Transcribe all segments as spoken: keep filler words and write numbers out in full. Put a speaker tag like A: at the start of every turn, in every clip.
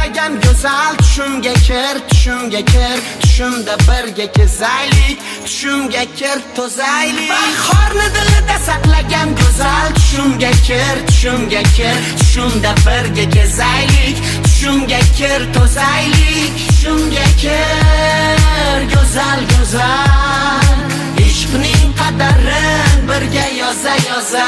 A: saqlagan go'zal tushimga kir, tushimga kir, tushimda birga kezaylik, tushimga kir, to'zaylik. Bahorni dilida saqlagan go'zal tushimga kir, tushimga kir, tushimda birga kezaylik, tushimga kir, to'zaylik, tushimga kir, go'zal go'zal, ishqning qadarin birga yoza yoza.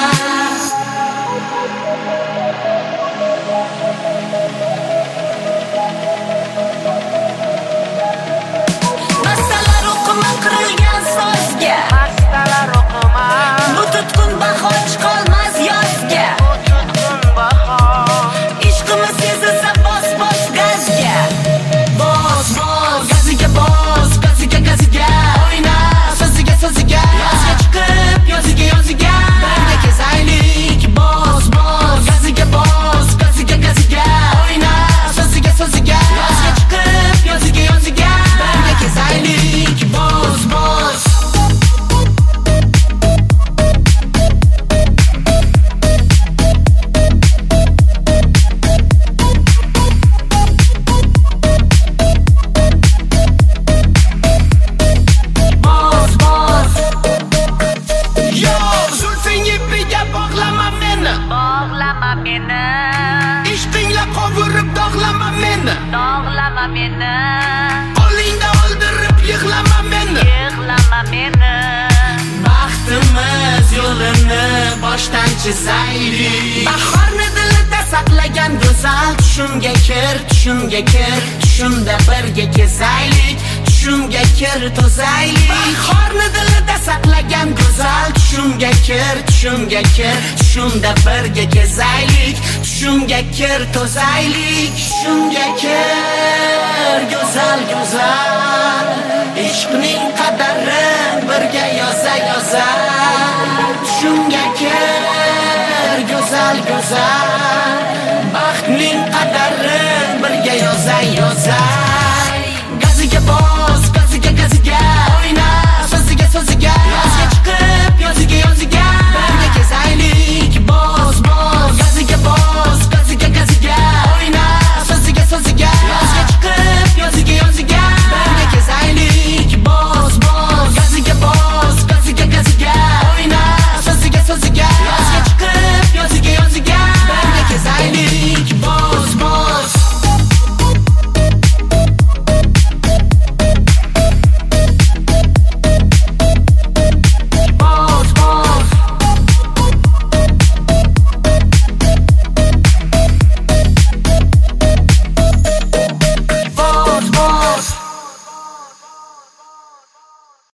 B: Dog'lama meni,
A: ishqingla qovurib dog'lama meni,
B: dog'lama meni,
A: qo'lingda oldirib yig'lama meni,
B: yig'lama meni.
A: Baxtimiz yo'lini boshdan chizaylik. Bahorni dilida saqlagan go'zal tushimga kir, tushimga kir, tushimda birga kezaylik, tushimga kir, to'zaylik. Bahorni dilida saqlagan go'zal tushimga kir, tushimga kir, tushimda birga kezaylik, tushimga kir, to'zaylik, tushimga kir, go'zal go'zal, ishqning qadarin birga yoza yoza. Tushimga kir, go'zal go'zal, baxtning qadarin birga yoza yoza. Gaziga bor